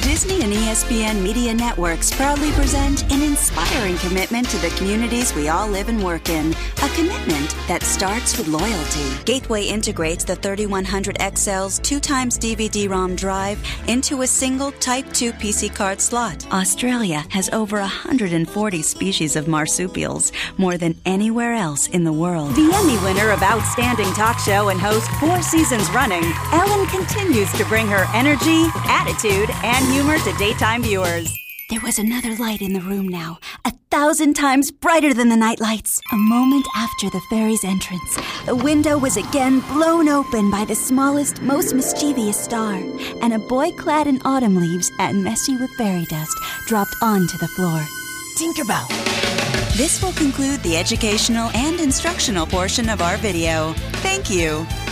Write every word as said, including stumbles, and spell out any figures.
Disney and E S P N Media Networks proudly present an inspiring commitment to the communities we all live and work in. A commitment that starts with loyalty. Gateway integrates the thirty-one hundred X L's two times D V D ROM drive into a single Type two P C card slot. Australia has over one hundred forty species of marsupials, more than anywhere else in the world. The Emmy winner of Outstanding Talk Show and host four seasons running, Ellen continues to bring her energy, attitude, and humor to daytime viewers. There was another light in the room now, a thousand times brighter than the night lights. A moment after the fairy's entrance, the window was again blown open by the smallest, most mischievous star, and a boy clad in autumn leaves and messy with fairy dust dropped onto the floor. Tinkerbell. This will conclude the educational and instructional portion of our video. Thank you.